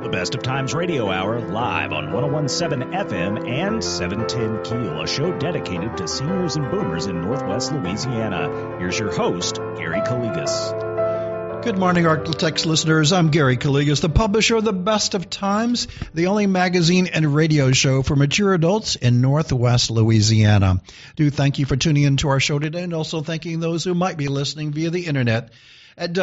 The Best of Times Radio Hour, live on 101.7 FM and 710 Keel, a show dedicated to seniors and boomers in Northwest Louisiana. Here's your host, Gary Calligas. Good morning, Arklatex listeners. I'm Gary Calligas, the publisher of The Best of Times, the only magazine and radio show for mature adults in Northwest Louisiana. Do thank you for tuning in to our show today, and also thanking those who might be listening via the internet at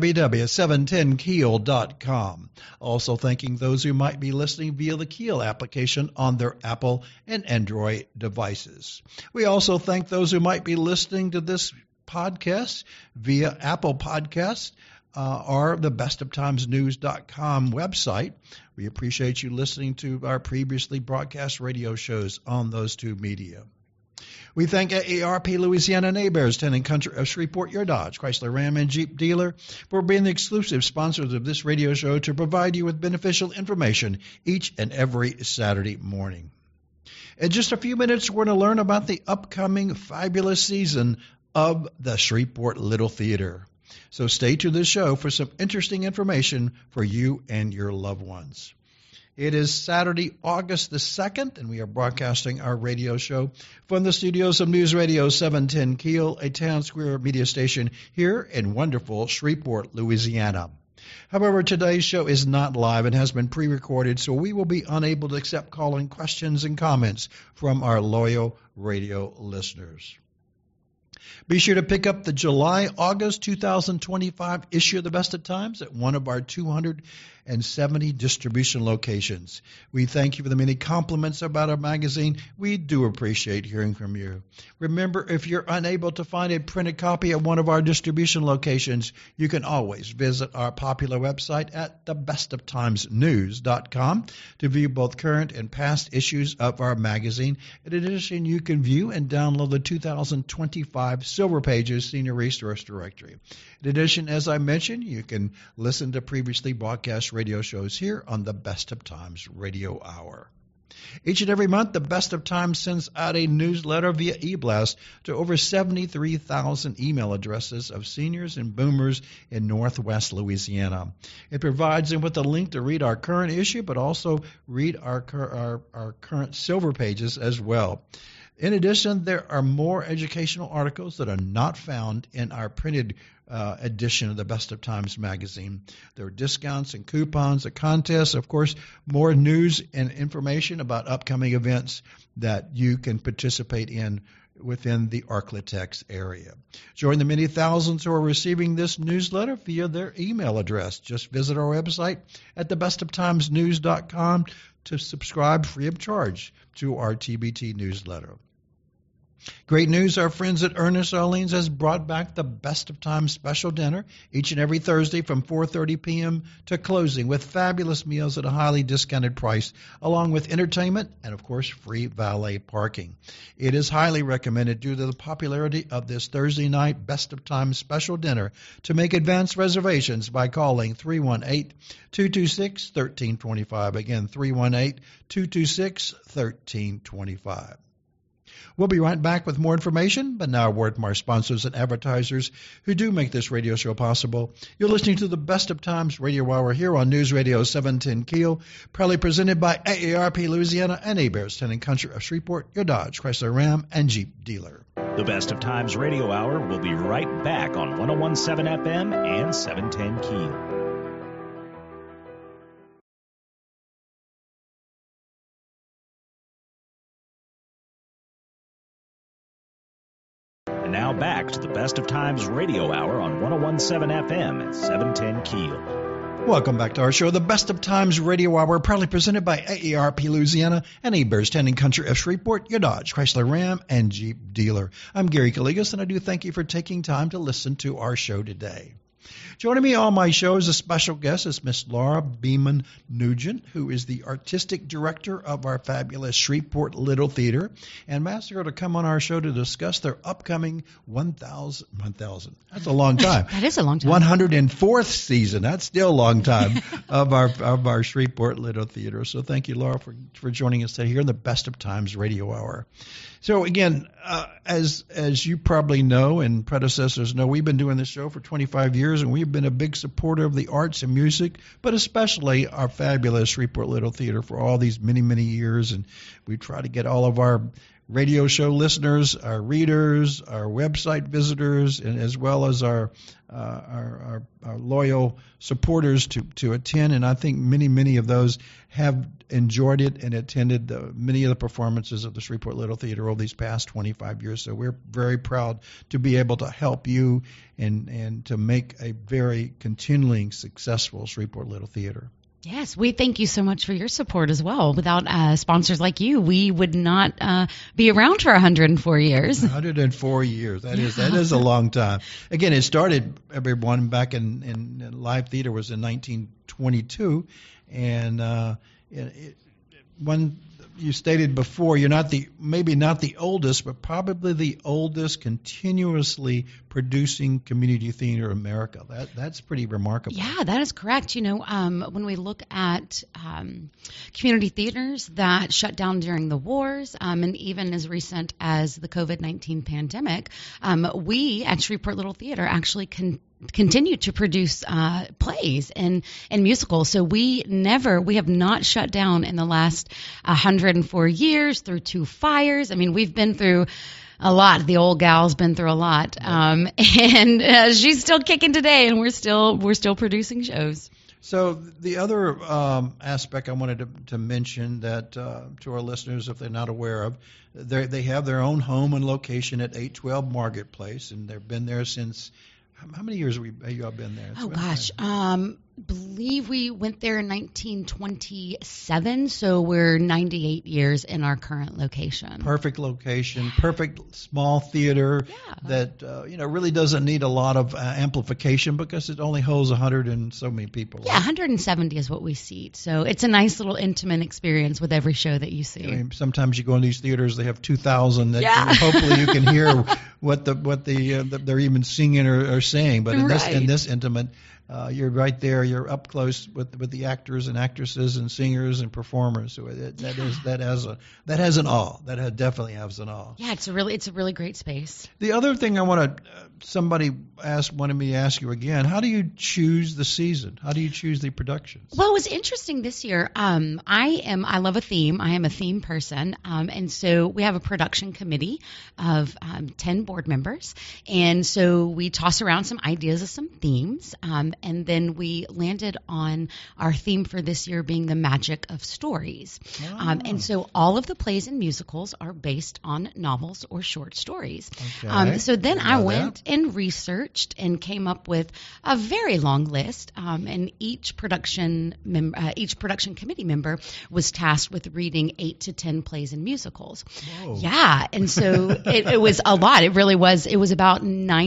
www.710keel.com. Also thanking those who might be listening via the Keel application on their Apple and Android devices. We also thank those who might be listening to this podcast via Apple Podcasts or the bestoftimesnews.com website. We appreciate you listening to our previously broadcast radio shows on those two media. We thank AARP Louisiana and Heberts, Town and Country of Shreveport, your Dodge, Chrysler, Ram, and Jeep dealer, for being the exclusive sponsors of this radio show to provide you with beneficial information each and every Saturday morning. In just a few minutes, we're going to learn about the upcoming fabulous season of the Shreveport Little Theater. So stay to the show for some interesting information for you and your loved ones. It is Saturday, August the 2nd, and we are broadcasting our radio show from the studios of News Radio 710 Keel, a town square media station here in wonderful Shreveport, Louisiana. However, today's show is not live and has been pre-recorded, so we will be unable to accept call-in questions and comments from our loyal radio listeners. Be sure to pick up the July-August 2025 issue of the Best of Times at one of our 270 distribution locations. We thank you for the many compliments about our magazine. We do appreciate hearing from you. Remember, if you're unable to find a printed copy at one of our distribution locations, you can always visit our popular website at thebestoftimesnews.com to view both current and past issues of our magazine. In addition, you can view and download the 2025 Silver Pages Senior Resource Directory. In addition, as I mentioned, you can listen to previously broadcast radio shows here on the Best of Times Radio Hour. Each and every month, the Best of Times sends out a newsletter via e-blast to over 73,000 email addresses of seniors and boomers in Northwest Louisiana. It provides them with a link to read our current issue, but also read our current Silver Pages as well. In addition, there are more educational articles that are not found in our printed edition of the Best of Times magazine. There are discounts and coupons, a contest, of course, more news and information about upcoming events that you can participate in within the Arklatex area. Join the many thousands who are receiving this newsletter via their email address. Just visit our website at thebestoftimesnews.com to subscribe free of charge to our TBT newsletter. Great news, our friends at Ernest Orleans has brought back the Best of Times special dinner each and every Thursday from 4:30 p.m. to closing with fabulous meals at a highly discounted price, along with entertainment and, of course, free valet parking. It is highly recommended due to the popularity of this Thursday night Best of Times special dinner to make advance reservations by calling 318-226-1325. Again, 318-226-1325. We'll be right back with more information, but now a word from our sponsors and advertisers who do make this radio show possible. You're listening to the Best of Times Radio Hour here on News Radio 710 Keel, proudly presented by AARP Louisiana and Heberts, Town and Country of Shreveport, your Dodge, Chrysler, Ram, and Jeep dealer. The Best of Times Radio Hour will be right back on 101.7 FM and 710 Keel. Now back to the Best of Times Radio Hour on 101.7 FM and 710 Keel. Welcome back to our show, the Best of Times Radio Hour, proudly presented by AARP Louisiana and Heberts, Town and Country of Shreveport, your Dodge, Chrysler, Ram, and Jeep dealer. I'm Gary Calligas, and I do thank you for taking time to listen to our show today. Joining me on my show as a special guest is Miss Laura Beeman Nugent, who is the artistic director of our fabulous Shreveport Little Theater, and asked her to come on our show to discuss their upcoming 1,000. That's a long time. That is a long time. 104th season. That's still a long time of our Shreveport Little Theater. So thank you, Laura, for joining us today here in the Best of Times Radio Hour. So again, as you probably know and predecessors know, we've been doing this show for 25 years, and we've been a big supporter of the arts and music, but especially our fabulous Shreveport Little Theater for all these many, many years. And we try to get all of our radio show listeners, our readers, our website visitors, and as well as our loyal supporters to attend. And I think many of those have enjoyed it and attended many of the performances of the Shreveport Little Theater over these past 25 years. So we're very proud to be able to help you and to make a very continuing successful Shreveport Little Theater. Yes, we thank you so much for your support as well. Without sponsors like you, we would not be around for 104 years. 104 years. That is a long time. Again, it started, everyone, back in live theater was in 1922, and when you stated before, you're maybe not the oldest, but probably the oldest continuously producing community theater in America. That's pretty remarkable. Yeah, that is correct. When we look at community theaters that shut down during the wars, and even as recent as the COVID-19 pandemic, we at Shreveport Little Theater actually continue to produce plays and musicals. So we have not shut down in the last 104 years through 2 fires. I mean, we've been through a lot. The old gal's been through a lot, and she's still kicking today, and we're still producing shows. So the other aspect I wanted to mention that to our listeners, if they're not aware of, they have their own home and location at 812 Marketplace, and they've been there since. How many years have you all been there? Oh, gosh. Believe we went there in 1927, so we're 98 years in our current location. Perfect location, perfect small theater that really doesn't need a lot of amplification because it only holds 100 and so many people. Yeah, 170 is what we seat. So it's a nice little intimate experience with every show that you see. I mean, sometimes you go in these theaters, they have 2,000 that hopefully you can hear what they're even singing or saying. But in this intimate, you're right there. You're up close with the actors and actresses and singers and performers. So that has an awe. That definitely has an awe. Yeah, it's a really great space. The other thing somebody wanted me to ask you again. How do you choose the season? How do you choose the productions? Well, it was interesting this year. I love a theme. I am a theme person, and so we have a production committee of 10 board members, and so we toss around some ideas of some themes. And then we landed on our theme for this year being the magic of stories. And so all of the plays and musicals are based on novels or short stories. Okay. So then I went and researched and came up with a very long list. And each production committee member was tasked with reading 8 to 10 plays and musicals. Whoa. Yeah. And so it was a lot. It really was. It was about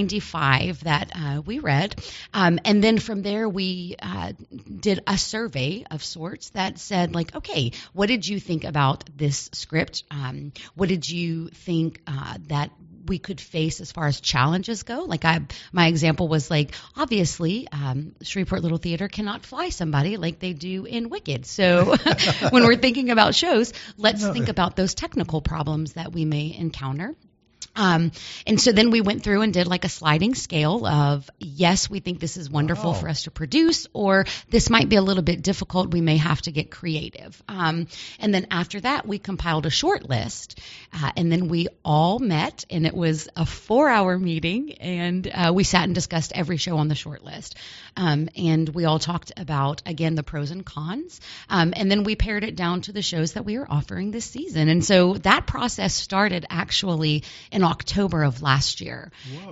95 that we read. And then from there, we did a survey of sorts that said, okay, what did you think about this script? What did you think that we could face as far as challenges go? My example was obviously, Shreveport Little Theater cannot fly somebody like they do in Wicked. So when we're thinking about shows, let's think about those technical problems that we may encounter. And so then we went through and did a sliding scale of, yes, we think this is wonderful for us to produce, or this might be a little bit difficult. We may have to get creative. And then after that, we compiled a short list, and then we all met, and it was a 4-hour meeting, and we sat and discussed every show on the short list. And we all talked about, again, the pros and cons. And then we pared it down to the shows that we were offering this season. And so that process started actually in October of last year.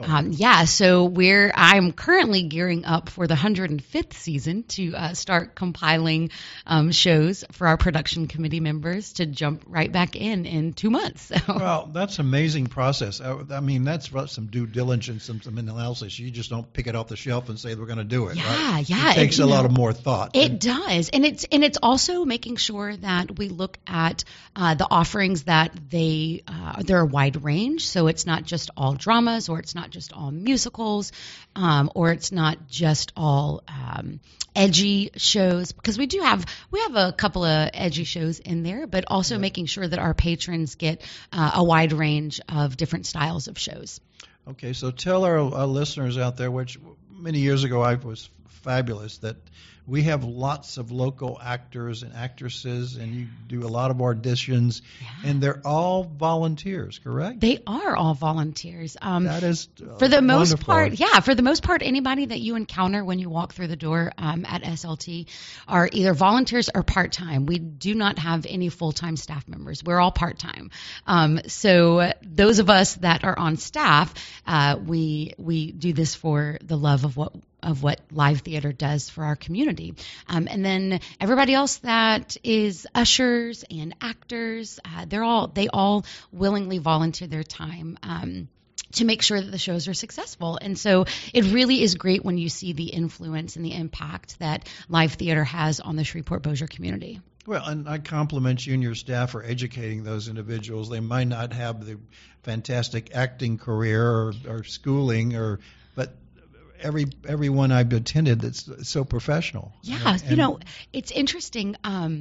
So I'm currently gearing up for the 105th season to start compiling shows for our production committee members to jump right back in 2 months. So. Well, that's an amazing process. I mean, that's some due diligence, some analysis. You just don't pick it off the shelf and say we're going to do it. Right? It takes a lot of more thought. It does, and it's also making sure that we look at the offerings that they're a wide range. So it's not just all dramas, or it's not just all musicals, or it's not just all edgy shows, because we have a couple of edgy shows in there, but also making sure that our patrons get a wide range of different styles of shows. Okay, so tell our listeners out there, which many years ago I was fabulous that we have lots of local actors and actresses, and you do a lot of auditions, and they're all volunteers, correct? They are all volunteers. That is for the most wonderful. part, yeah. For the most part, anybody that you encounter when you walk through the door at SLT are either volunteers or part-time. We do not have any full-time staff members. We're all part-time. So those of us that are on staff, we do this for the love of what live theater does for our community. And then everybody else that is ushers and actors, they all willingly volunteer their time to make sure that the shows are successful. And so it really is great when you see the influence and the impact that live theater has on the Shreveport-Bossier community. Well, and I compliment you and your staff for educating those individuals. They might not have the fantastic acting career or schooling, but everyone I've attended that's so professional. Yeah, it's interesting.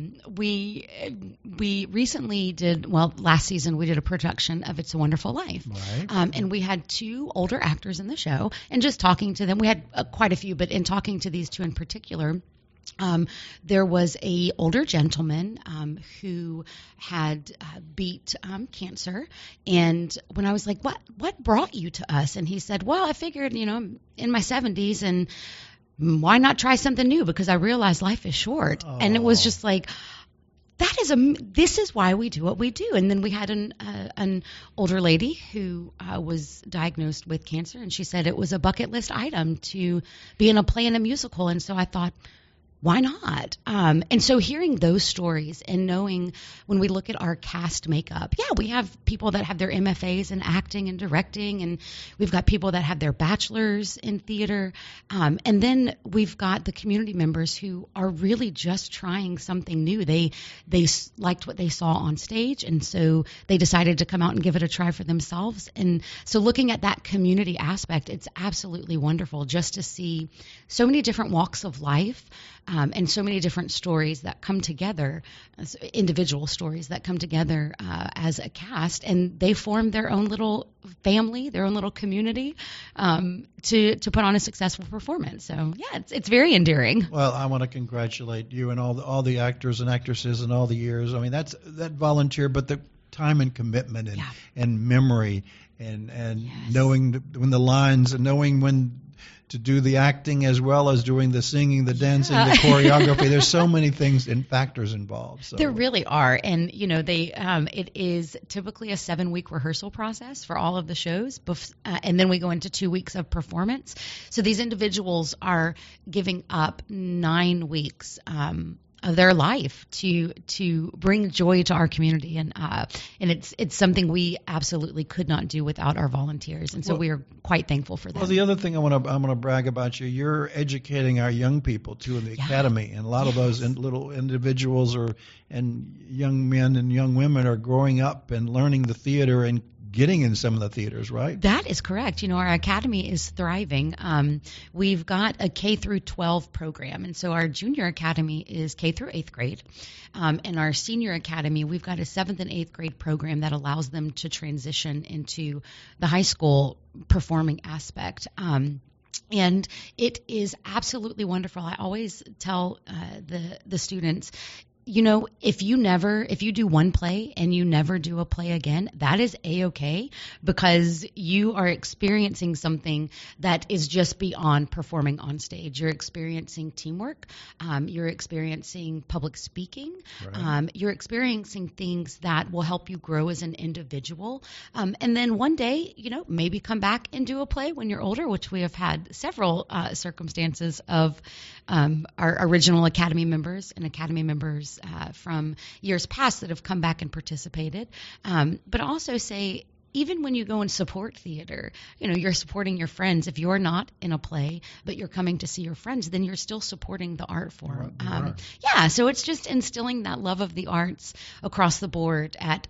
We recently last season we did a production of It's a Wonderful Life. Right. And we had 2 older actors in the show, and just talking to them, we had quite a few, but in talking to these 2 in particular, there was a older gentleman who had beat cancer, and when I was like, "What brought you to us?" and he said, "Well, I figured, I'm in my 70s, and why not try something new? Because I realized life is short." Oh. And it was just like, this is why we do what we do. And then we had an older lady who was diagnosed with cancer, and she said it was a bucket list item to be in a play and a musical. And so I thought, why not? And so hearing those stories and knowing when we look at our cast makeup, we have people that have their MFAs in acting and directing, and we've got people that have their bachelors in theater. And then we've got the community members who are really just trying something new. They liked what they saw on stage, and so they decided to come out and give it a try for themselves. And so looking at that community aspect, it's absolutely wonderful just to see so many different walks of life. And so many different stories that come together, individual stories that come together as a cast, and they form their own little family, their own little community to put on a successful performance. So it's very endearing. Well, I want to congratulate you and all the actors and actresses and all the years. I mean, that volunteer, but the time and commitment and memory and knowing when the lines and knowing when to do the acting as well as doing the singing, the dancing, the choreography. There's so many things and factors involved. So. There really are. And, it is typically a 7-week rehearsal process for all of the shows. And then we go into 2 weeks of performance. So these individuals are giving up 9 weeks of their life to bring joy to our community, and it's something we absolutely could not do without our volunteers, and so we are quite thankful for them. Well, the other thing I'm going to brag about you're educating our young people too in the academy, and a lot of those little individuals and young men and young women are growing up and learning the theater and getting in some of the theaters, right? That is correct. Our academy is thriving. We've got a K through 12 program, and so our junior academy is K through 8th grade. And our senior academy, we've got a 7th and 8th grade program that allows them to transition into the high school performing aspect. And it is absolutely wonderful. I always tell the students, if you do one play and you never do a play again, that is A-okay, because you are experiencing something that is just beyond performing on stage. You're experiencing teamwork. You're experiencing public speaking. Right. You're experiencing things that will help you grow as an individual. And then one day, maybe come back and do a play when you're older, which we have had several circumstances of our original academy members and academy members from years past that have come back and participated. But also say, even when you go and support theater, you're supporting your friends. If you're not in a play, but you're coming to see your friends, then you're still supporting the art form. So it's just instilling that love of the arts across the board at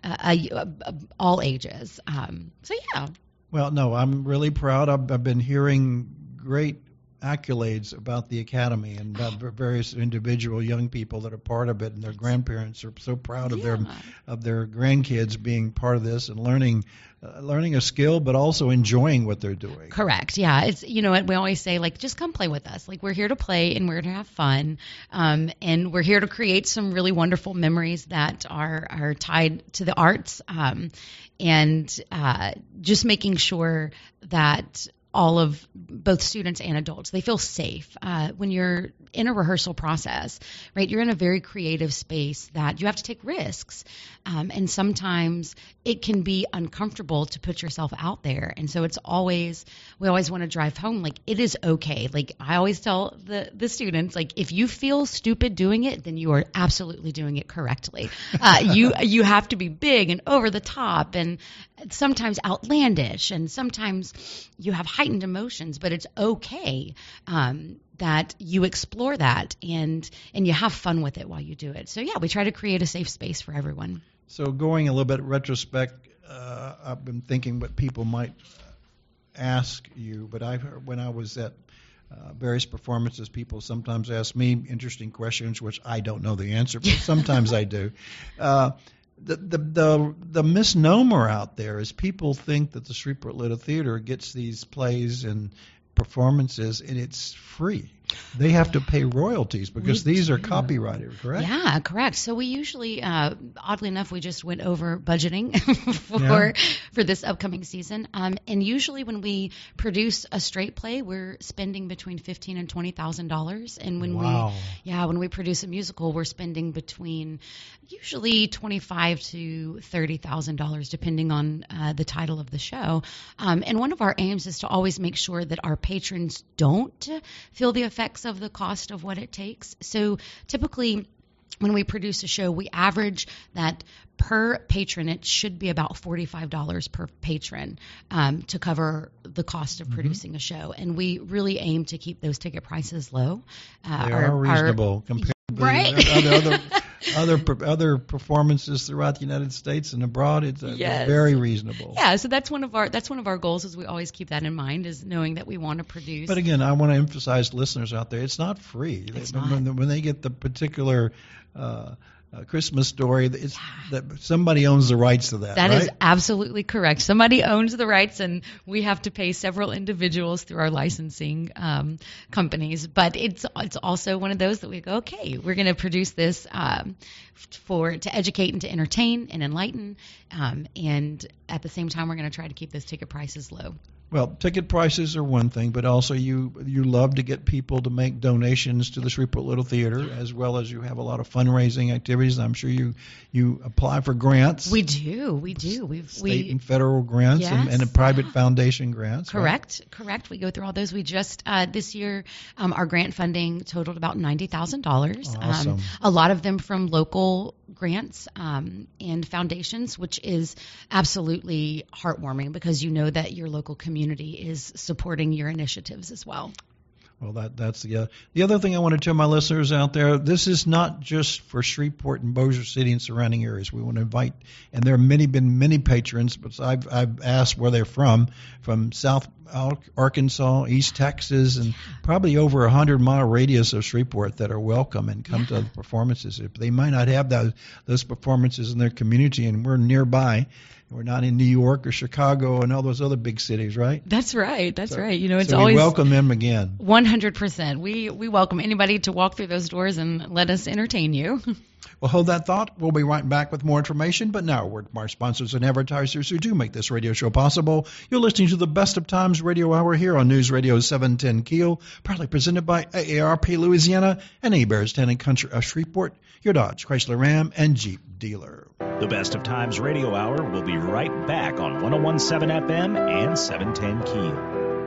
all ages. Well, no, I'm really proud. I've been hearing great accolades about the academy and about various individual young people that are part of it, and their grandparents are so proud of their grandkids being part of this and learning a skill, but also enjoying what they're doing. Correct. Yeah. It's, we always say, like, just come play with us. Like, we're here to play and we're here to have fun. And we're here to create some really wonderful memories that are tied to the arts. And just making sure that all of both students and adults, they feel safe when you're in a rehearsal process, right? You're in a very creative space that you have to take risks. And sometimes it can be uncomfortable to put yourself out there. And so we always want to drive home, like, it is okay. Like, I always tell the students, like, if you feel stupid doing it, then you are absolutely doing it correctly. You have to be big and over the top and sometimes outlandish, and sometimes you have heightened emotions, but it's okay that you explore that and you have fun with it while you do it. So yeah, we try to create a safe space for everyone. So going a little bit retrospect, I've been thinking what people might ask you, but I've heard when I was at various performances, people sometimes ask me interesting questions, which I don't know the answer, but sometimes I do. The misnomer out there is people think that the Shreveport Little Theater gets these plays and performances and it's free. They have to pay royalties because these are copyrighted, correct? Yeah, correct. So we usually, oddly enough, we just went over budgeting for this upcoming season. And usually when we produce a straight play, we're spending between $15,000 and $20,000. And when we produce a musical, we're spending between usually $25,000 to $30,000, depending on the title of the show. And one of our aims is to always make sure that our patrons don't feel the effects of the cost of what it takes. So typically when we produce a show, we average that per patron it should be about $45 per patron to cover the cost of producing a show. And we really aim to keep those ticket prices low. They are reasonable compared to other performances throughout the United States and abroad. It's very reasonable. Yeah, so that's one of our goals, is we always keep that in mind, is knowing that we want to produce. But again, I want to emphasize to listeners out there, it's not free. It's not. When they get the particular Christmas Story, it's that somebody owns the rights to that. That right? is absolutely correct. Somebody owns the rights, and we have to pay several individuals through our licensing companies. But it's also one of those that we go, okay, we're going to produce this to educate and to entertain and enlighten, and at the same time, we're going to try to keep those ticket prices low. Well, ticket prices are one thing, but also you love to get people to make donations to the Shreveport Little Theater, as well as you have a lot of fundraising activities. I'm sure you apply for grants. We do. State and federal grants, and private foundation grants. Correct. We go through all those. We just this year our grant funding totaled about $90,000. Awesome. A lot of them from local grants and foundations, which is absolutely heartwarming because you know that your local community is supporting your initiatives as well. Well, that's the other thing I want to tell my listeners out there. This is not just for Shreveport and Bossier City and surrounding areas. We want to invite, and there have been many patrons, but I've asked where they're from South Arkansas, East Texas, and probably over 100-mile radius of Shreveport that are welcome and come to the performances. If they might not have those performances in their community, and we're nearby. We're not in New York or Chicago and all those other big cities, right? That's right. It's so always we welcome them again. 100%. We welcome anybody to walk through those doors and let us entertain you. Well, hold that thought. We'll be right back with more information. But now, a word from our sponsors and advertisers who do make this radio show possible. You're listening to the Best of Times Radio Hour here on News Radio 710 Keel, proudly presented by AARP Louisiana and Hebert's Town and Country of Shreveport, your Dodge, Chrysler, Ram, and Jeep dealer. The Best of Times Radio Hour will be right back on 101.7 FM and 710 Keel.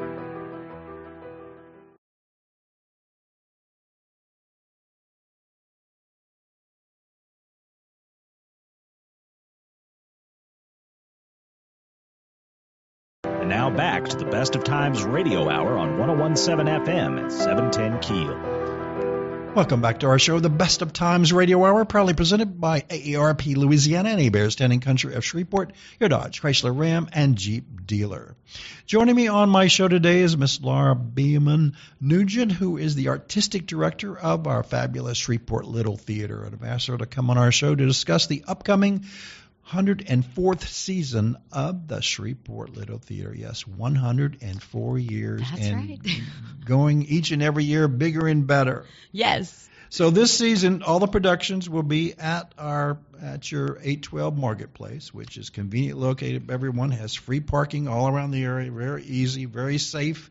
And now back to the Best of Times Radio Hour on 101.7 FM and 710 Keel. Welcome back to our show, the Best of Times Radio Hour, proudly presented by AARP Louisiana and Hebert's Standing Country of Shreveport, your Dodge, Chrysler, Ram, and Jeep dealer. Joining me on my show today is Miss Laura Beeman Nugent, who is the artistic director of our fabulous Shreveport Little Theater. And I've asked her to come on our show to discuss the upcoming 104th season of the Shreveport Little Theater. Yes, 104 years. That's and right. Going each and every year bigger and better. Yes. So this season, all the productions will be at your 812 Marketplace, which is conveniently located. Everyone has free parking all around the area, very easy, very safe,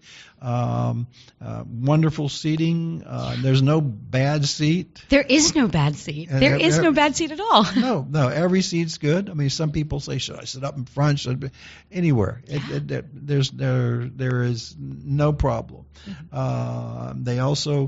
wonderful seating. There's no bad seat. There is no bad seat. There is no bad seat at all. No, every seat's good. I mean, some people say, should I sit up in front? Should I be? Anywhere. There is no problem. Mm-hmm. They also,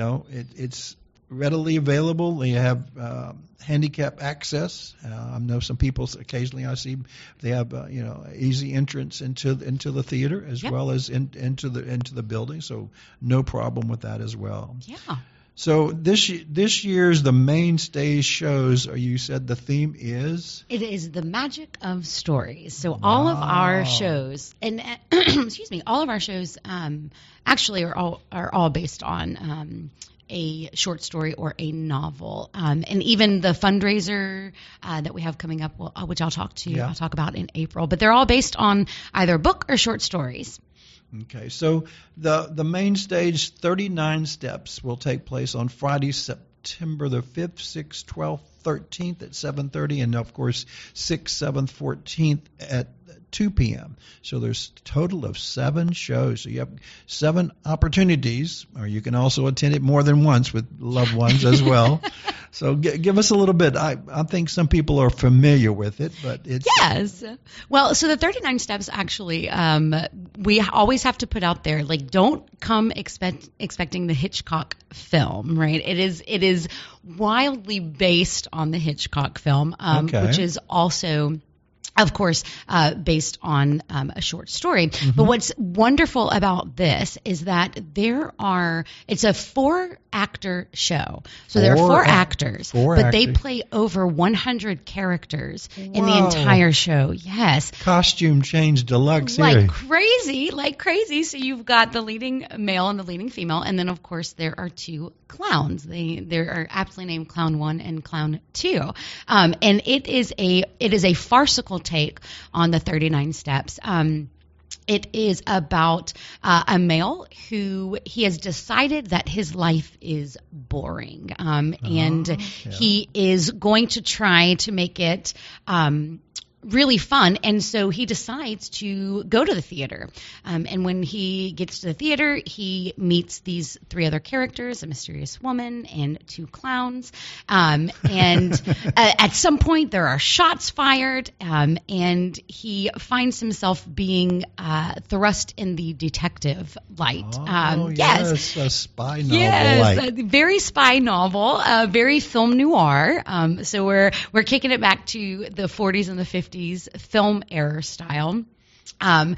it's readily available. They have handicap access. I know some people occasionally I see they have easy entrance into the theater as well as into the building. So no problem with that as well. Yeah. So this year's the mainstay shows. You said the theme is? It is the magic of stories. So all of our shows, and excuse me, all of our shows actually are all based on a short story or a novel, and even the fundraiser that we have coming up, which I'll talk about in April. But they're all based on either a book or short stories. Okay, so the main stage 39 Steps will take place on Friday, September the 5th, 6th, 12th, 13th at 7:30, and of course 6th, 7th, 14th at 2 p.m. So there's a total of 7 shows. So you have 7 opportunities, or you can also attend it more than once with loved ones as well. So give us a little bit. I think some people are familiar with it, but it's... Yes. Well, so the 39 Steps actually, we always have to put out there, like, don't come expecting the Hitchcock film, right? It is wildly based on the Hitchcock film, which is also... of course, based on a short story. Mm-hmm. But what's wonderful about this is that it's a 4-actor show. So there are 4 actors, but they play over 100 characters in the entire show. Yes. Costume change deluxe here. Like crazy. So you've got the leading male and the leading female. And then, of course, there are 2 clowns. They are aptly named Clown 1 and Clown 2. And it is a farcical take on the 39 Steps. It is about a male who he has decided that his life is boring, and he is going to try to make it really fun, and so he decides to go to the theater. And when he gets to the theater, he meets these 3 other characters, a mysterious woman and 2 clowns. And at some point, there are shots fired, and he finds himself being thrust in the detective light. Yes, a spy novel. Yes, very spy novel, very film noir. So we're kicking it back to the 40s and the 50s film era style. And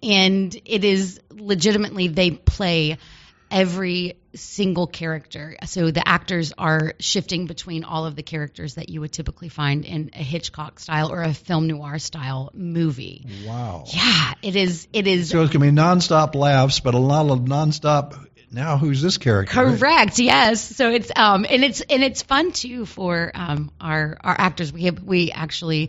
it is legitimately, they play every single character. So the actors are shifting between all of the characters that you would typically find in a Hitchcock style or a film noir style movie. Wow. Yeah, it is. So it's going to be nonstop laughs, but a lot of nonstop. Now, who's this character? Correct. Right? Yes. So it's and it's fun too for our actors. We actually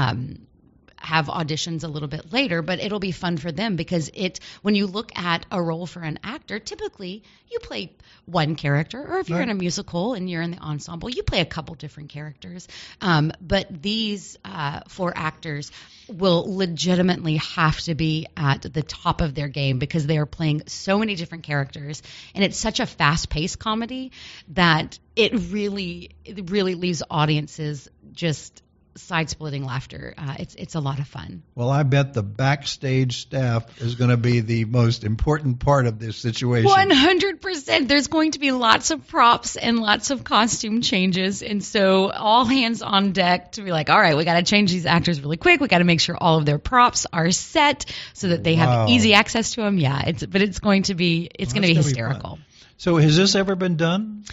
have auditions a little bit later, but it'll be fun for them because when you look at a role for an actor, typically you play one character, or if you're in a musical and you're in the ensemble, you play a couple different characters. But these 4 actors will legitimately have to be at the top of their game because they are playing so many different characters, and it's such a fast-paced comedy that it really leaves audiences just side-splitting laughter. It's a lot of fun. Well, I bet the backstage staff is going to be the most important part of this situation. 100%. There's going to be lots of props and lots of costume changes, and so all hands on deck to be like, all right, we got to change these actors really quick. We got to make sure all of their props are set so that they have easy access to them. Yeah, it's going to be hysterical. So has this ever been done?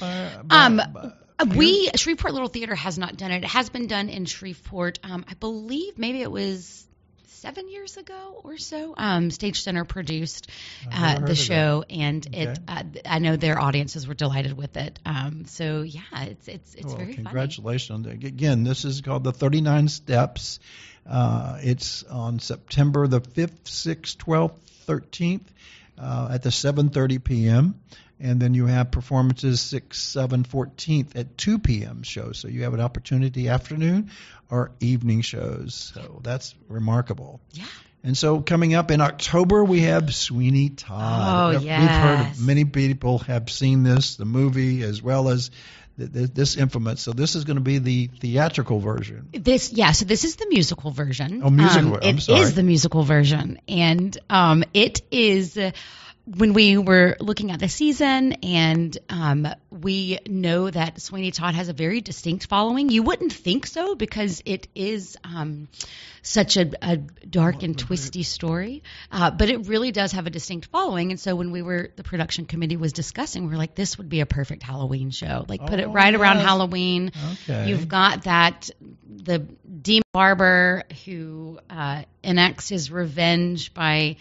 Shreveport Little Theater has not done it. It has been done in Shreveport. I believe maybe it was 7 years ago or so. Stage Center produced the show, and I know their audiences were delighted with it. So yeah, it's very congratulations. Funny. Again, this is called the 39 Steps. It's on September the 5th, 6th, 12th, 13th at the 7:30 p.m. And then you have performances 6th, 7th, 14th at 2 p.m. shows. So you have an opportunity afternoon or evening shows. So that's remarkable. Yeah. And so coming up in October, we have Sweeney Todd. Oh, yes. We've heard many people have seen this, the movie, as well as this infamous. So this is going to be the theatrical version. So this is the musical version. Oh, musical. I'm sorry. It is the musical version. And it is... when we were looking at the season, and we know that Sweeney Todd has a very distinct following. You wouldn't think so because it is such a dark and twisty story, but it really does have a distinct following. And so when the production committee was discussing, we were like, this would be a perfect Halloween show. Like put it right around Halloween. Okay. You've got the demon barber who enacts his revenge by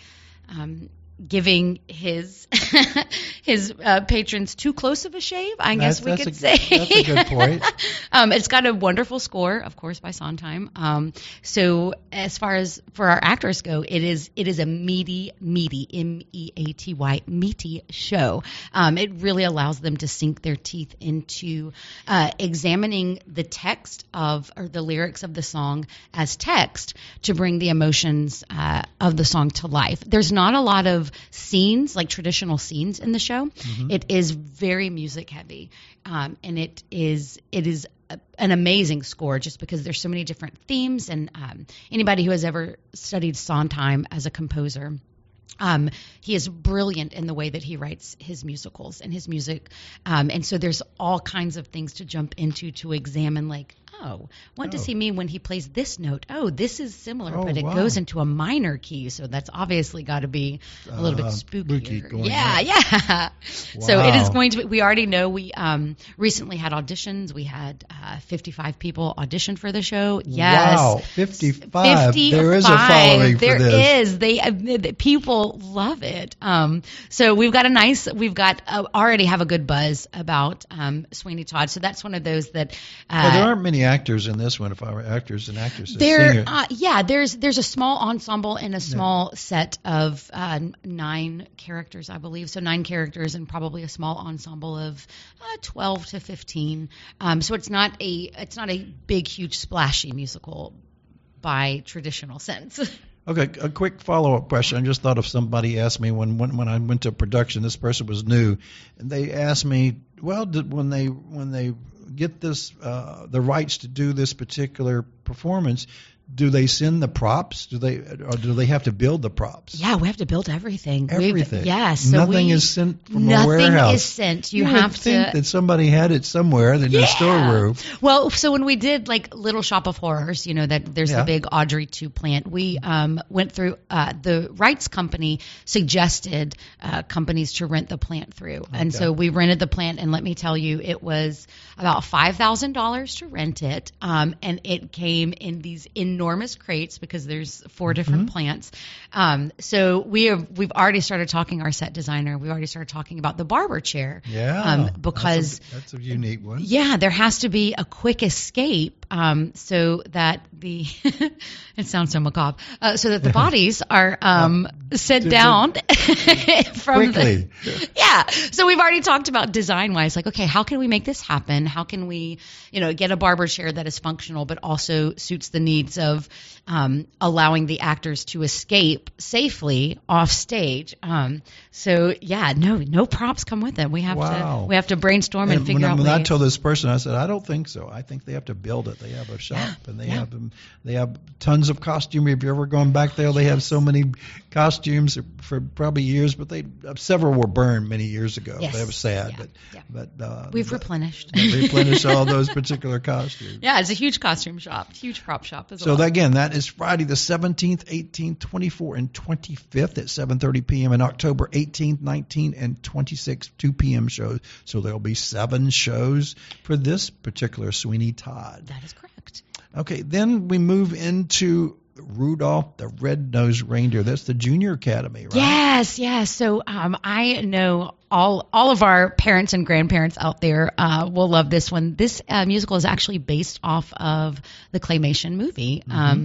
giving his patrons too close of a shave, I guess we could say. That's a good point. It's got a wonderful score, of course, by Sondheim. So as far as for our actors go, it is a meaty, M-E-A-T-Y, meaty show. It really allows them to sink their teeth into examining the text or the lyrics of the song as text to bring the emotions of the song to life. There's not a lot of scenes, like traditional scenes in the show. Mm-hmm. It is very music heavy, and it is an amazing score just because there's so many different themes, and anybody who has ever studied Sondheim as a composer, he is brilliant in the way that he writes his musicals and his music, and so there's all kinds of things to jump into to examine, like, what does he mean when he plays this note? Oh, this is similar, but it goes into a minor key, so that's obviously got to be a little bit spookier. Yeah. Wow. So it is going to be, we already know, we recently had auditions. We had 55 people audition for the show. Yes. Wow, 55. There is a following for this. There is. People love it. So we've got already have a good buzz about Sweeney Todd. So that's one of those that... there aren't many actors in this one. If I were actors and actresses, there's a small ensemble and a small set of 9 characters, I believe. So 9 characters and probably a small ensemble of 12 to 15. So it's not a big, huge, splashy musical by traditional sense. Okay, a quick follow-up question. I just thought of somebody asked me when I went to production. This person was new, and they asked me, well, when they get this the rights to do this particular performance, do they send the props? Do they have to build the props? Yeah, we have to build everything. Everything. Yes. So nothing is sent from a warehouse. Nothing is sent. You have to think that somebody had it somewhere in the storeroom. Well, so when we did like Little Shop of Horrors, that there's the big Audrey 2 plant. We went through the rights company suggested companies to rent the plant through, and so we rented the plant. And let me tell you, it was about $5,000 to rent it, and it came in these enormous crates because there's 4 different plants. So we've already started talking, our set designer, we've already started talking about the barber chair. Yeah. Because that's a unique one. Yeah, there has to be a quick escape so that it sounds so macabre, so that the bodies are set down from quickly. So we've already talked about design wise, like, okay, how can we make this happen? How can we, get a barber chair that is functional but also suits the needs of allowing the actors to escape safely off stage. No props come with it. We have to brainstorm and figure out ways. When I told this person, I said, I don't think so. I think they have to build it. They have a shop and they have tons of costume. If you've ever gone back there, they have so many costumes for probably years, but several were burned many years ago. Yes. That was sad. We've replenished. Replenished. replenish all those particular costumes. Yeah, it's a huge costume shop, huge prop shop as So well. again, that is Friday the 17th, 18th, 24th, and 25th at 7:30 p.m. and October 18th, 19th, and 26th, 2 p.m. shows. So there'll be 7 shows for this particular Sweeney Todd. That is correct. Okay, then we move into Rudolph the Red-Nosed Reindeer. That's the Junior Academy, right? Yes. So I know all of our parents and grandparents out there will love this one. This musical is actually based off of the claymation movie.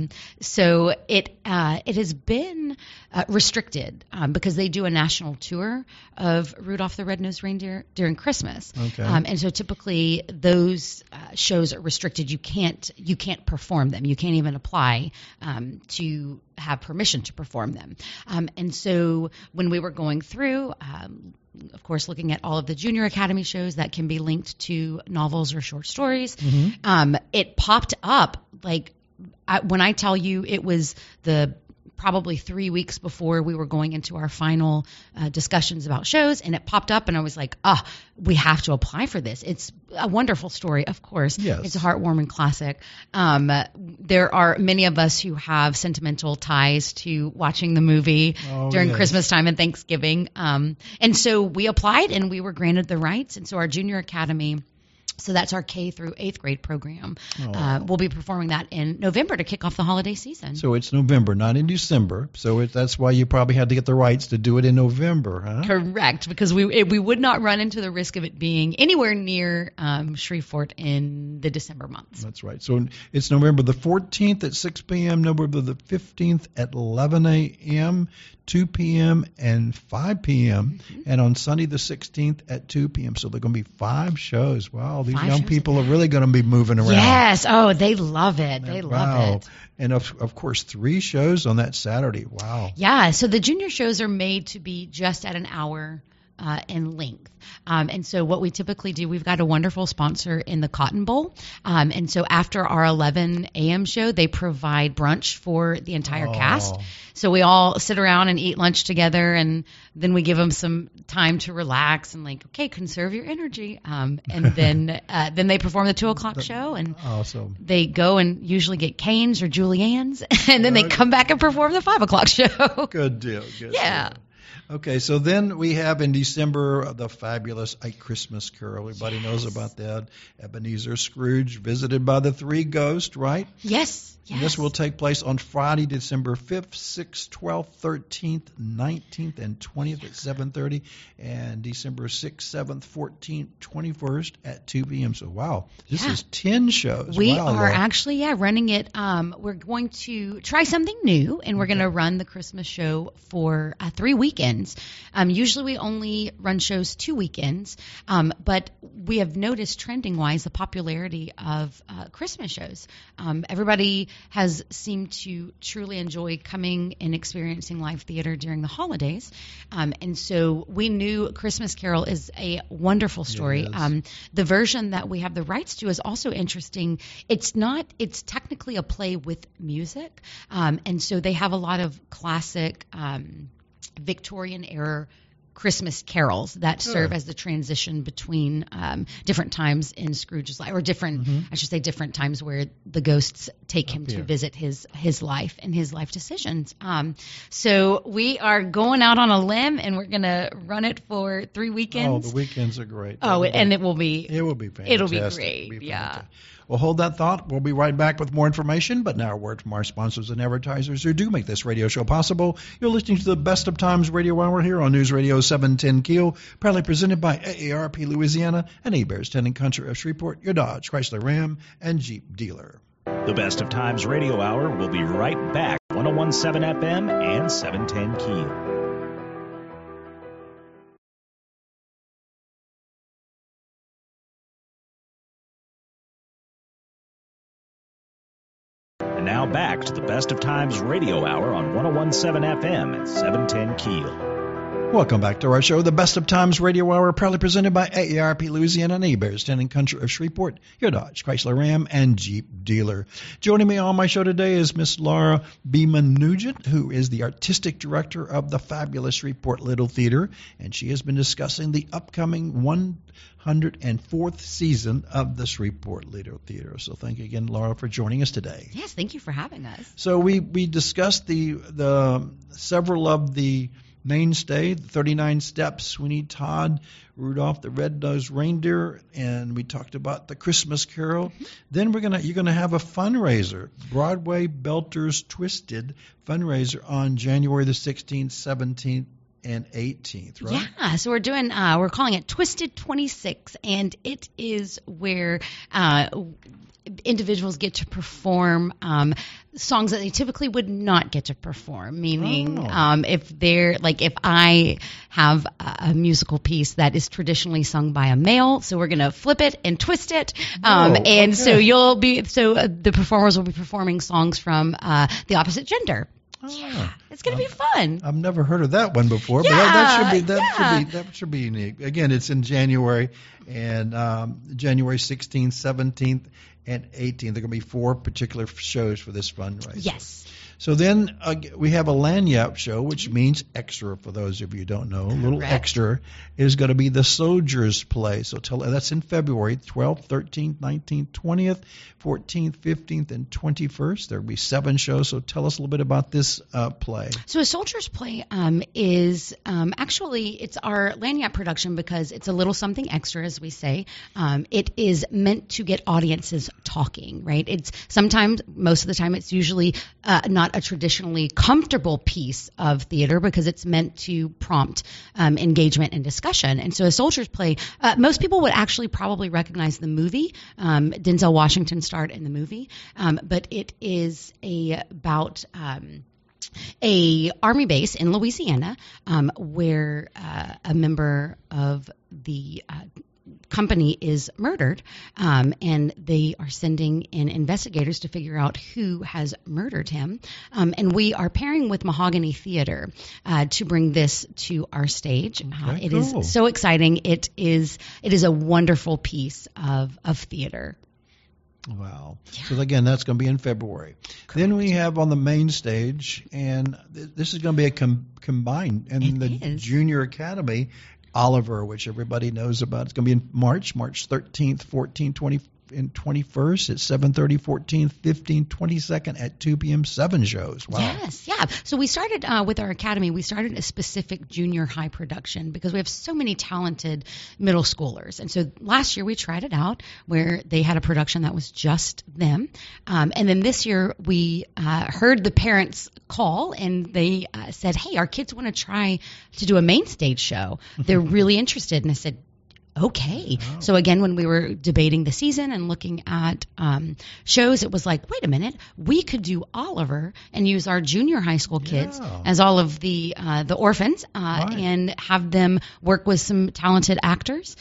So it has been restricted because they do a national tour of Rudolph the Red-Nosed Reindeer during Christmas. Okay. And so typically those shows are restricted. You can't perform them. You can't even apply to have permission to perform them. And so when we were going through, of course, looking at all of the Junior Academy shows that can be linked to novels or short stories, it popped up. When I tell you it was probably 3 weeks before we were going into our final discussions about shows, and it popped up, and I was like, we have to apply for this. It's a wonderful story, of course. Yes. It's a heartwarming classic. There are many of us who have sentimental ties to watching the movie during Christmas time and Thanksgiving. And so we applied, and we were granted the rights, and so our Junior Academy, so that's our K through 8th grade program. We'll be performing that in November to kick off the holiday season. So it's November, not in December. So that's why you probably had to get the rights to do it in November, huh? Correct, because we would not run into the risk of it being anywhere near Shreveport in the December months. That's right. So it's November the 14th at 6 p.m., November the 15th at 11 a.m., 2 p.m., and 5 p.m., and on Sunday the 16th at 2 p.m. So there are going to be 5 shows. Wow, these young people are really going to be moving around. Yes. Oh, they love it. They love it. And of course, 3 shows on that Saturday. Wow. Yeah. So the junior shows are made to be just at an hour in length. And so what we typically do, we've got a wonderful sponsor in the Cotton Bowl. And so after our 11 a.m. show, they provide brunch for the entire cast. So we all sit around and eat lunch together, and then we give them some time to relax and okay, conserve your energy. And then they perform the 2 o'clock show, and awesome. They go and usually get Cane's or Julienne's, and then they come back and perform the 5 o'clock show. Good deal. Yeah. Deal. Okay, so then we have in December the fabulous A Christmas Carol. Everybody knows about that. Ebenezer Scrooge visited by the 3 ghosts, right? Yes. And this will take place on Friday, December 5th, 6th, 12th, 13th, 19th, and 20th at 7:30, and December 6th, 7th, 14th, 21st at 2 p.m. So, wow, this is 10 shows. We are actually, running it. We're going to try something new, and we're going to run the Christmas show for 3 weekends. Usually we only run shows 2 weekends, but we have noticed trending-wise the popularity of Christmas shows. Everybody has seemed to truly enjoy coming and experiencing live theater during the holidays. And so we knew Christmas Carol is a wonderful story. The version that we have the rights to is also interesting. It's technically a play with music. And so they have a lot of classic Victorian era Christmas carols that serve as the transition between different times in Scrooge's life, or different times where the ghosts take him to visit his life and his life decisions. So we are going out on a limb, and we're going to run it for 3 weekends. Oh, the weekends are great. And it will be fantastic. It'll be great. Yeah. Well, hold that thought. We'll be right back with more information, but now a word from our sponsors and advertisers who do make this radio show possible. You're listening to the Best of Times Radio Hour here on News Radio 710 Keel, proudly presented by AARP Louisiana and Hebert's Town and Country of Shreveport, your Dodge, Chrysler, Ram, and Jeep dealer. The Best of Times Radio Hour will be right back. 101.7 FM and 710 Keel. And now back to the Best of Times Radio Hour on 101.7 FM and 710 Keel. Welcome back to our show, The Best of Times Radio Hour, proudly presented by AARP Louisiana and Hebert's Town & Country of Shreveport, your Dodge, Chrysler, Ram, and Jeep dealer. Joining me on my show today is Miss Laura Beeman Nugent, who is the artistic director of the fabulous Shreveport Little Theater, and she has been discussing the upcoming 104th season of the Shreveport Little Theater. So thank you again, Laura, for joining us today. Yes, thank you for having us. So we discussed the several of the mainstay, the 39 Steps, Sweeney Todd, Rudolph the Red-Nosed Reindeer, and we talked about the Christmas Carol. Mm-hmm. Then you're gonna have a fundraiser, Broadway Belters Twisted fundraiser on January the 16th, 17th, and 18th, right? Yeah, so we're calling it Twisted 26, and it is where individuals get to perform songs that they typically would not get to perform, meaning if I have a musical piece that is traditionally sung by a male, so we're going to flip it and twist it, so the performers will be performing songs from the opposite gender. Yeah, it's going to be fun. I've never heard of that one before, but that should be unique. Again, it's in January, and January 16th, 17th, and 18th. There are going to be 4 particular shows for this fundraiser. Yes. So then we have a lanyap show, which means extra for those of you who don't know. A little extra is going to be the Soldiers Play. So that's in February 12th, 13th, 19th, 20th, 14th, 15th, and 21st. There will be 7 shows. So tell us a little bit about this play. So a Soldiers Play is actually it's our lanyap production because it's a little something extra, as we say. It is meant to get audiences talking, right? It's most of the time, it's usually not a traditionally comfortable piece of theater because it's meant to prompt engagement and discussion. And so a Soldier's Play, most people would actually probably recognize the movie. Denzel Washington starred in the movie, but it is about a army base in Louisiana where a member of the company is murdered, and they are sending in investigators to figure out who has murdered him. And we are pairing with Mahogany Theater to bring this to our stage. It is so exciting. It is a wonderful piece of theater. Wow. Yeah. So again, that's going to be in February. Correct. Then we have on the main stage, and this is going to be a combined, and the Junior Academy, Oliver, which everybody knows about. It's going to be in March 13th, 14th, 20th, and 21st at 7:30, 14th, 15th, 22nd at 2 p.m., 7 shows. Wow. Yes, yeah. So we started with our academy, we started a specific junior high production because we have so many talented middle schoolers. And so last year we tried it out where they had a production that was just them. And then this year we heard the parents call and they said, hey, our kids want to try to do a main stage show. They're really interested. And I said, okay. Oh. So again, when we were debating the season and looking at shows, it was like, wait a minute, we could do Oliver and use our junior high school kids as all of the orphans and have them work with some talented actors.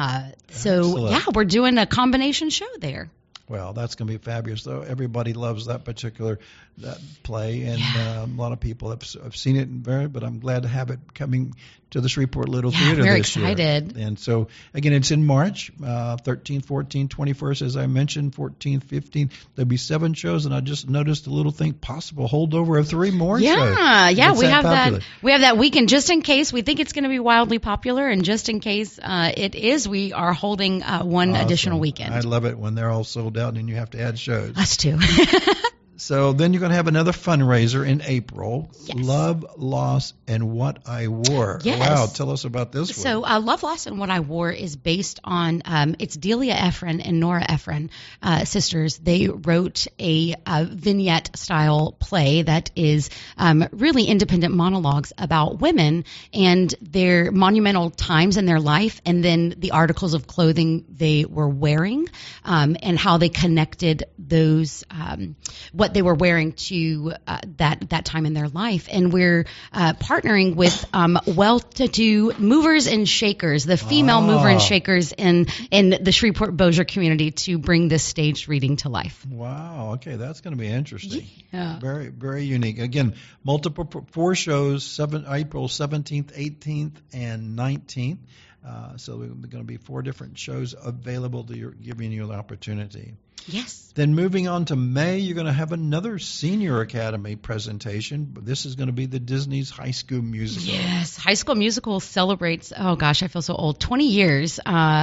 We're doing a combination show there. Well, that's going to be fabulous, though. Everybody loves that particular play, and a lot of people have seen it, but I'm glad to have it coming to the Shreveport Little Theater very this excited. Year. And so, again, it's in March, 13th, 14th, 21st, as I mentioned, 14th, 15th. There'll be 7 shows, and I just noticed a little thing, possible holdover of 3 more shows. Yeah, we have that. We have that weekend just in case. We think it's going to be wildly popular, and just in case it is, we are holding one additional weekend. I love it when they're all sold out and you have to add shows. Us too. So then you're going to have another fundraiser in April, Love, Loss, and What I Wore. Yes. Wow, tell us about this one. So Love, Loss, and What I Wore is based on, it's Delia Ephron and Nora Ephron, sisters. They wrote a vignette-style play that is really independent monologues about women and their monumental times in their life, and then the articles of clothing they were wearing, and how they connected those, what what they were wearing to that time in their life. And we're partnering with well-to-do movers and shakers, the female mover and shakers in the Shreveport Bossier community, to bring this staged reading to life. Wow. Okay, that's going to be interesting. Yeah. Very, very unique. Again, multiple 4 shows, April 17th, 18th, and 19th. So there's going to be 4 different shows available to giving you the opportunity. Yes. Then moving on to May, you're going to have another Senior Academy presentation. But this is going to be the Disney's High School Musical. Yes, High School Musical celebrates, oh gosh, I feel so old, 20 years.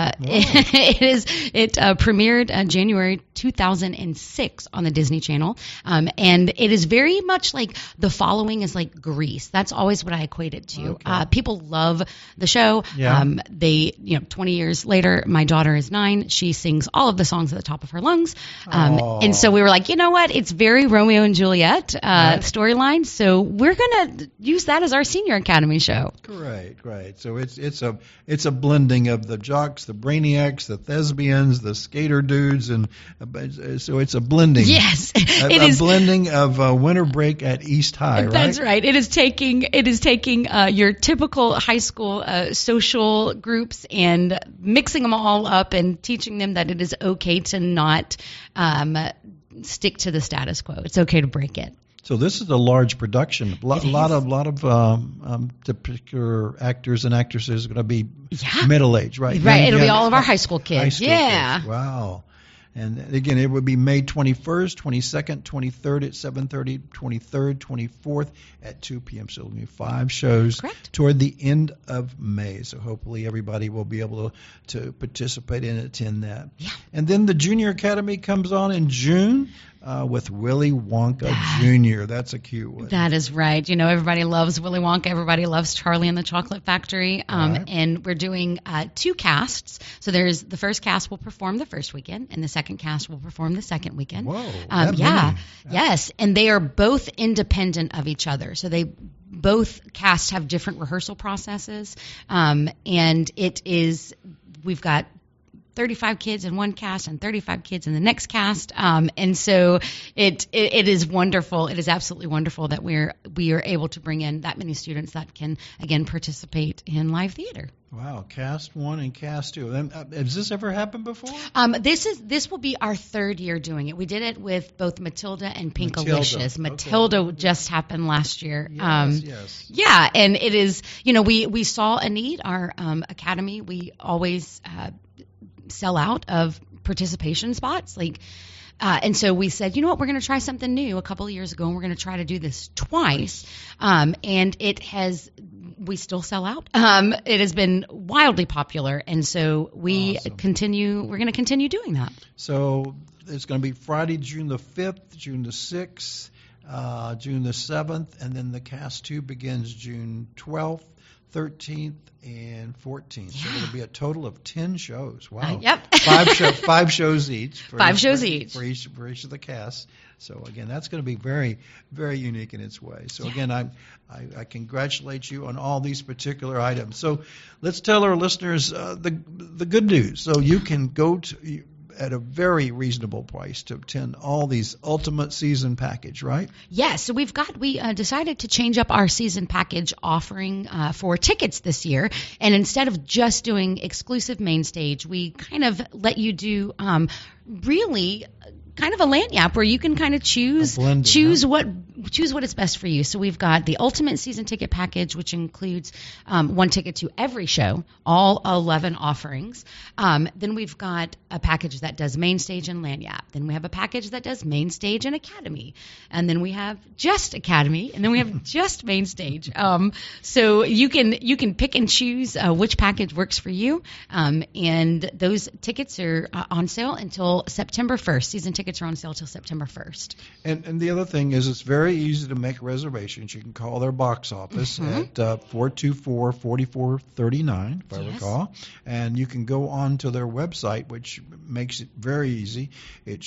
It premiered January 2006 on the Disney Channel. And it is very much like the following is like Grease. That's always what I equate it to. Okay. People love the show. Yeah. 20 years later, my daughter is 9. She sings all of the songs at the top of her lungs. And so we were like, you know what? It's very Romeo and Juliet storyline. So we're going to use that as our Senior Academy show. Great. So it's a blending of the jocks, the brainiacs, the thespians, the skater dudes, and so it's a blending. Yes, a blending of winter break at East High. That's right. It is taking your typical high school social groups and mixing them all up and teaching them that it is okay to not stick to the status quo. It's okay to break it. So this is a large production. A lot of particular actors and actresses are going to be middle-aged, right? Right. It'll be all of our high school kids. Kids. Wow. And again, it would be May 21st, 22nd, 23rd at 7:30, 23rd, 24th at 2 p.m. So it'll be 5 shows toward the end of May. So hopefully everybody will be able to participate and attend that. Yeah. And then the Junior Academy comes on in June with Willy Wonka Jr. That's a cute one. That is right. You know, everybody loves Willy Wonka. Everybody loves Charlie and the Chocolate Factory. And we're doing 2 casts. So there's the first cast will perform the first weekend, and the second cast will perform the second weekend. Whoa. Yes. And they are both independent of each other. So both casts have different rehearsal processes. And we've got 35 kids in one cast and 35 kids in the next cast. And so it is wonderful. It is absolutely wonderful that we are able to bring in that many students that can, again, participate in live theater. Wow, cast 1 and cast 2. Has this ever happened before? This will be our 3rd year doing it. We did it with both Matilda and Pinkalicious. Matilda just happened last year. Yes. Yeah, and it is, we saw a need. Our academy, we always sell out of participation spots. And so we said, you know what, we're going to try something new a couple of years ago, and we're going to try to do this twice. And we still sell out. It has been wildly popular. And so we're going to continue doing that. So it's going to be Friday, June the 5th, June the 6th, June the 7th, and then the cast 2 begins June 12th, 13th, and 14th. So it'll be a total of 10 shows. Wow. Yep. 5 shows each. For each of the casts. So again, that's going to be very, very unique in its way. So again, I congratulate you on all these particular items. So let's tell our listeners the good news. So you can go to at a very reasonable price to attend all these ultimate season package, right? Yes. So we decided to change up our season package offering for tickets this year. And instead of just doing exclusive main stage, we kind of let you do really kind of a lanyap where you can kind of choose what is best for you. So we've got the ultimate season ticket package, which includes 1 ticket to every show, all 11 offerings. Then we've got a package that does main stage and lanyap. Then we have a package that does main stage and academy. And then we have just academy, and then we have just main stage. So you can pick and choose which package works for you. And those tickets are on sale until September 1st. Season tickets are on sale till September 1st. And the other thing is it's very easy to make reservations. You can call their box office at 424-4439, if I recall. And you can go on to their website, which makes it very easy. It's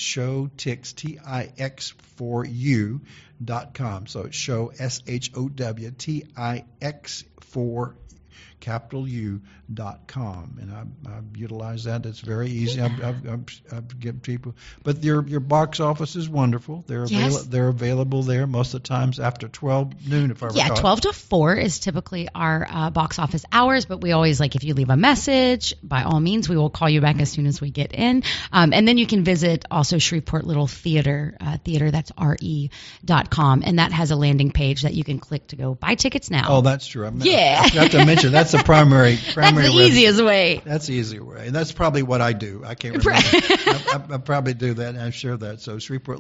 showtix4u.com. So it's show, SHOWTIX4 capital.U.com. And I've utilized that. It's very easy. I've given people. But your box office is wonderful. They're available there most of the times after 12 noon, if I recall. Yeah, 12 to 4 is typically our box office hours, but we always, if you leave a message, by all means, we will call you back as soon as we get in. And then you can visit also Shreveport Little Theater, that's RE.com, and that has a landing page that you can click to go buy tickets now. Oh, that's true. I forgot to mention, that's the primary That's the easiest way. That's the easier way. And that's probably what I do. I can't remember. I probably do that, and I'm sure that. So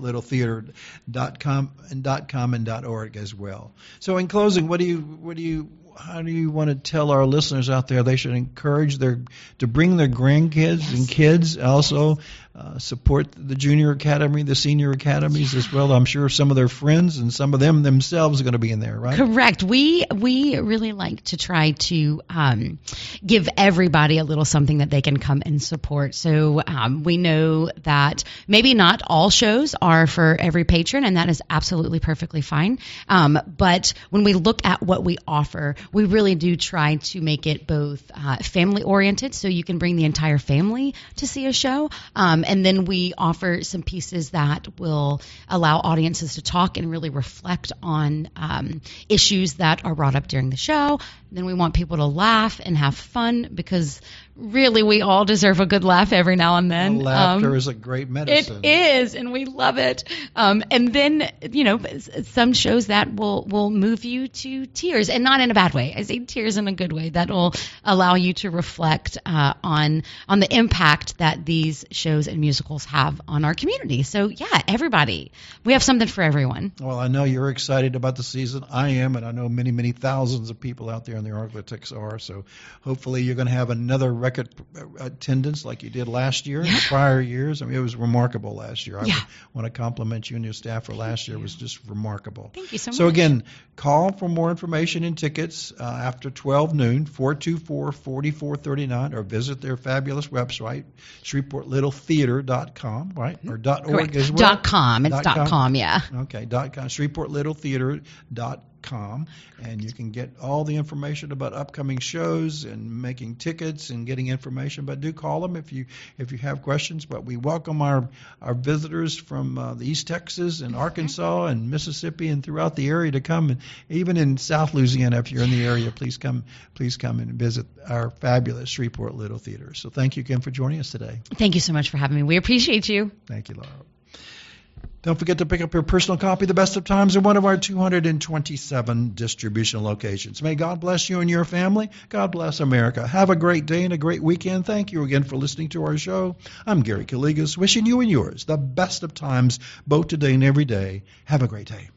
ShreveportLittleTheater.com and .org as well. So in closing, how do you want to tell our listeners out there they should encourage to bring their grandkids and kids, also support the junior academy, the senior academies as well? I'm sure some of their friends and some of them themselves are going to be in there, right? Correct. We really like to try to give everybody a little something that they can come and support. So we know that maybe not all shows are for every patron, and that is absolutely perfectly fine. But when we look at what we offer, we really do try to make it both family oriented, so you can bring the entire family to see a show. And then we offer some pieces that will allow audiences to talk and really reflect on issues that are brought up during the show. Then we want people to laugh and have fun, because really we all deserve a good laugh every now and then. Laughter is a great medicine. It is, and we love it. And then, some shows that will move you to tears, and not in a bad way. I say tears in a good way. That will allow you to reflect on the impact that these shows and musicals have on our community. So, yeah, everybody. We have something for everyone. Well, I know you're excited about the season. I am, and I know many, many thousands of people out there in the Arklatex are. So hopefully you're going to have another record attendance like you did last year and the prior years. I mean, it was remarkable last year. I want to compliment you and your staff for last year. It was just remarkable. Thank you so much. So again, call for more information and tickets after 12 noon, 424-4439, or visit their fabulous website, ShreveportLittleTheater.com, right? Or .org Correct. as well? .com. It's .com, yeah. Okay, .com, ShreveportLittleTheater.com. And you can get all the information about upcoming shows and making tickets and getting information. But do call them if you have questions. But we welcome our visitors from the East Texas and Arkansas and Mississippi and throughout the area to come. And even in South Louisiana, if you're in the area, please come and visit our fabulous Shreveport Little Theater. So thank you again for joining us today. Thank you so much for having me. We appreciate you. Thank you, Laura. Don't forget to pick up your personal copy of The Best of Times in one of our 227 distribution locations. May God bless you and your family. God bless America. Have a great day and a great weekend. Thank you again for listening to our show. I'm Gary Calligas, wishing you and yours the best of times, both today and every day. Have a great day.